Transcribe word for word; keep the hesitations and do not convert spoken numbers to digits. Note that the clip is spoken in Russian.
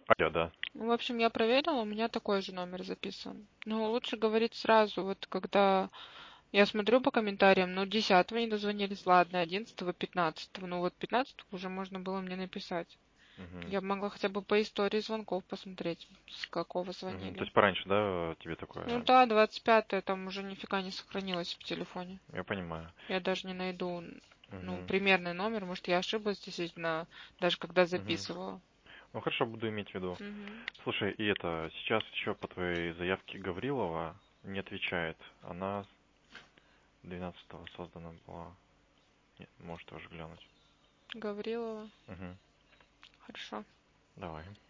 Алло, да. Ну, в общем, я проверила, у меня такой же номер записан. Но лучше говорить сразу, вот когда я смотрю по комментариям, ну, десятого не дозвонились, ладно, одиннадцатого, пятнадцатого. Ну, вот пятнадцатого уже можно было мне написать. Мгм. Я бы могла хотя бы по истории звонков посмотреть, с какого Мгм. То звонили. есть пораньше, да, тебе Ну такое? да, двадцать пятое, там уже нифига не сохранилось в телефоне. Я понимаю. Я даже не найду, ну, Мгм. примерный номер, может, я ошиблась действительно, даже когда Мгм. записывала. Ну хорошо, буду иметь в виду. Мгм. Слушай, и это, сейчас еще по твоей заявке Гаврилова не отвечает. Она двенадцатого создана была. Нет, может тоже глянуть. Гаврилова. Мгм. Хорошо. Давай.